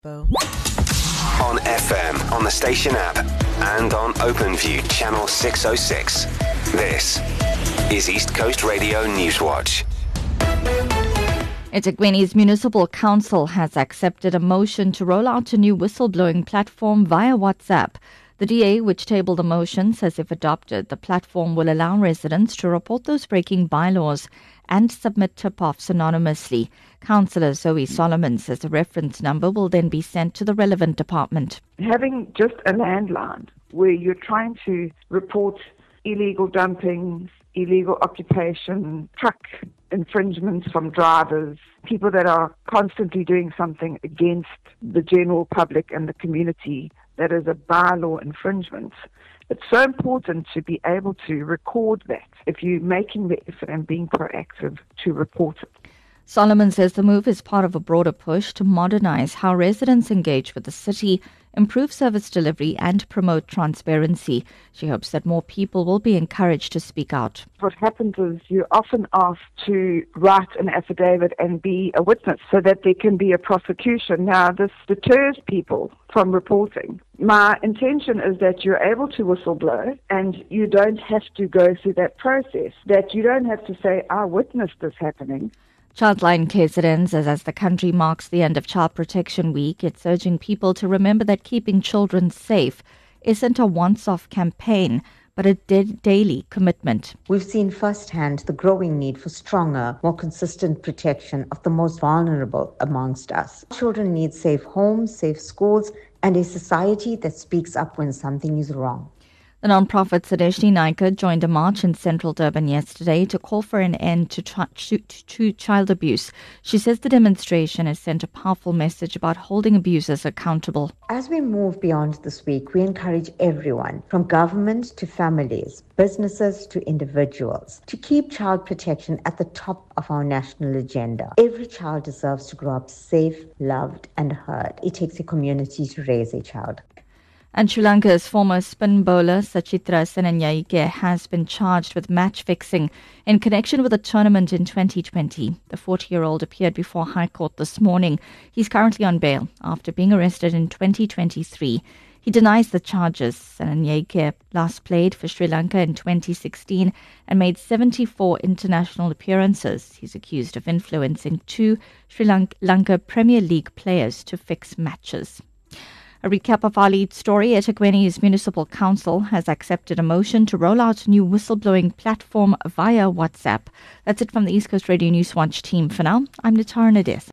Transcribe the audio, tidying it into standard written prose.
On FM, on the station app, and on OpenView channel 606. This is East Coast Radio Newswatch. eThekwini's Municipal Council has accepted a motion to roll out a new whistleblowing platform via WhatsApp. The DA, which tabled the motion, says if adopted, the platform will allow residents to report those breaking bylaws and submit tip-offs anonymously. Councillor Zoe Solomon says the reference number will then be sent to the relevant department. Having just a landline where you're trying to report illegal dumping, illegal occupation, truck infringements from drivers, people that are constantly doing something against the general public and the community that is a bylaw infringement. It's so important to be able to record that if you're making the effort and being proactive to report it. Solomon says the move is part of a broader push to modernize how residents engage with the city, improve service delivery and promote transparency. She hopes that more people will be encouraged to speak out. What happens is you're often asked to write an affidavit and be a witness so that there can be a prosecution. Now, this deters people from reporting. My intention is that you're able to whistleblow and you don't have to go through that process, that you don't have to say, I witnessed this happening. Childline KZN says as the country marks the end of Child Protection Week, it's urging people to remember that keeping children safe isn't a once-off campaign, but a daily commitment. We've seen firsthand the growing need for stronger, more consistent protection of the most vulnerable amongst us. Children need safe homes, safe schools, and a society that speaks up when something is wrong. The non-profit Sadeshni Naika joined a march in central Durban yesterday to call for an end to child abuse. She says the demonstration has sent a powerful message about holding abusers accountable. As we move beyond this week, we encourage everyone, from government to families, businesses to individuals, to keep child protection at the top of our national agenda. Every child deserves to grow up safe, loved and heard. It takes a community to raise a child. And Sri Lanka's former spin bowler Sachithra Senanayake has been charged with match fixing in connection with a tournament in 2020. The 40-year-old appeared before High Court this morning. He's currently on bail after being arrested in 2023. He denies the charges. Senanayake last played for Sri Lanka in 2016 and made 74 international appearances. He's accused of influencing two Sri Lanka Premier League players to fix matches. A recap of our lead story. eThekwini's Municipal Council has accepted a motion to roll out a new whistleblowing platform via WhatsApp. That's it from the East Coast Radio Newswatch team for now. I'm Natara Nades.